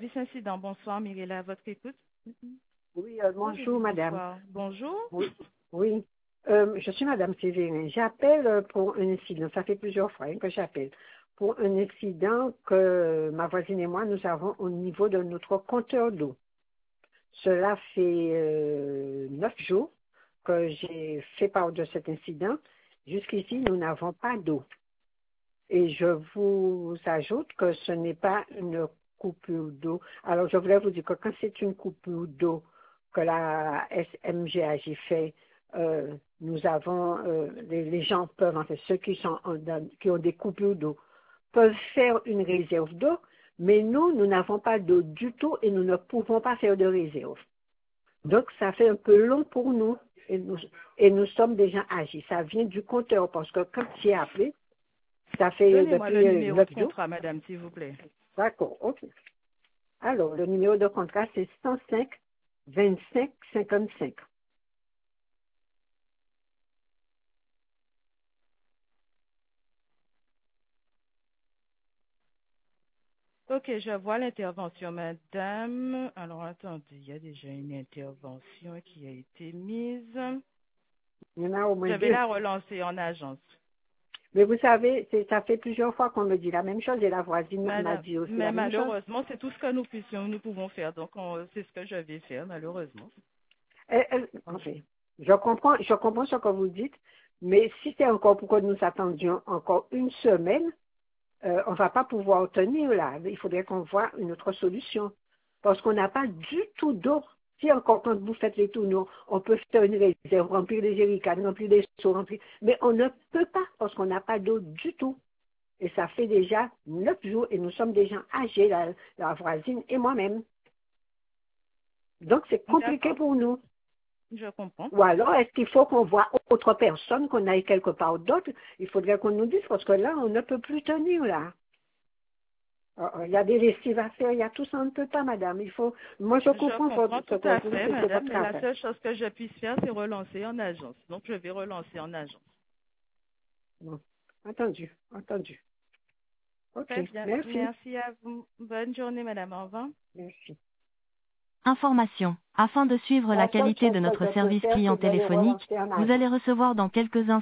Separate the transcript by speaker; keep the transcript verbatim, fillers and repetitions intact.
Speaker 1: Service incident, bonsoir, Mirella, à votre écoute.
Speaker 2: Oui, euh, bonjour madame.
Speaker 1: Bonsoir. Bonjour.
Speaker 2: Oui, oui. Euh, je suis madame Sévérin. J'appelle euh, pour un incident. Ça fait plusieurs fois hein, que j'appelle. Pour un incident que ma voisine et moi, nous avons au niveau de notre compteur d'eau. Cela fait euh, neuf jours que j'ai fait part de cet incident. Jusqu'ici, nous n'avons pas d'eau. Et je vous ajoute que ce n'est pas une coupure d'eau. Alors, je voulais vous dire que quand c'est une coupure d'eau que la S M G A J fait, euh, nous avons, euh, les, les gens peuvent, en fait, ceux qui, sont en- dans- qui ont des coupures d'eau, peuvent faire une réserve d'eau, mais nous, nous n'avons pas d'eau du tout et nous ne pouvons pas faire de réserve. Donc, ça fait un peu long pour nous et nous, et nous sommes déjà âgés. Ça vient du compteur parce que quand j'ai appelé, ça fait
Speaker 1: Donnez-moi le
Speaker 2: depuis euh,
Speaker 1: numéro
Speaker 2: neuf
Speaker 1: de
Speaker 2: jours.
Speaker 1: contrat, madame, s'il vous plaît.
Speaker 2: D'accord, ok. Alors, le numéro de contrat, c'est cent cinq vingt-cinq cinquante-cinq.
Speaker 1: Ok, je vois l'intervention, madame. Alors, attendez, il y a déjà une intervention qui a été mise.
Speaker 2: Il y en a au moins
Speaker 1: Je vais
Speaker 2: deux.
Speaker 1: la relancer en agence.
Speaker 2: Mais vous savez, c'est- ça fait plusieurs fois qu'on me dit la même chose et la voisine m'a m'a
Speaker 1: Madame,
Speaker 2: dit aussi
Speaker 1: mais
Speaker 2: la même chose.
Speaker 1: malheureusement, c'est tout ce que nous puissions, nous pouvons faire. Donc, on- c'est ce que je vais faire, malheureusement.
Speaker 2: Elle- elle- enfin, je comprends, je comprends ce que vous dites, mais si c'est encore pour que nous attendions encore une semaine, euh, on ne va pas pouvoir tenir là. Il faudrait qu'on voit une autre solution. Parce qu'on n'a pas du tout d'eau. Si encore quand vous faites les tourneaux, on peut faire une réserve, remplir des jerrycans, remplir des seaux, remplir. Mais on ne peut pas parce qu'on n'a pas d'eau du tout. Et ça fait déjà neuf jours et nous sommes déjà âgés, la, la voisine et moi-même. Donc c'est compliqué
Speaker 1: D'accord,
Speaker 2: pour nous.
Speaker 1: je comprends.
Speaker 2: Ou alors, est-ce qu'il faut qu'on voit autre personne, qu'on aille quelque part d'autre? Il faudrait qu'on nous dise parce que là, on ne peut plus tenir là. Ah, ah, il y a des lessives à faire, il y a tout ça, on ne peut pas, madame. Il faut, moi, je
Speaker 1: Je
Speaker 2: comprends votre,
Speaker 1: comprends
Speaker 2: ce
Speaker 1: tout
Speaker 2: que
Speaker 1: à
Speaker 2: vous dites,
Speaker 1: fait,
Speaker 2: c'est
Speaker 1: madame,
Speaker 2: votre
Speaker 1: mais la
Speaker 2: travail.
Speaker 1: seule chose que je puisse faire, c'est relancer en agence. Donc, je vais relancer en agence.
Speaker 2: Bon. Entendu, entendu. OK,
Speaker 1: Très bien.
Speaker 2: merci.
Speaker 1: Merci à vous. Bonne journée, madame. Au revoir.
Speaker 2: Merci.
Speaker 3: Information. Afin de suivre la
Speaker 2: La seule
Speaker 3: qualité
Speaker 2: chose
Speaker 3: de
Speaker 2: que
Speaker 3: notre
Speaker 2: je peux
Speaker 3: service
Speaker 2: faire,
Speaker 3: client
Speaker 2: c'est de les
Speaker 3: téléphonique,
Speaker 2: relancer en
Speaker 3: vous allez
Speaker 2: agence.
Speaker 3: recevoir dans quelques instants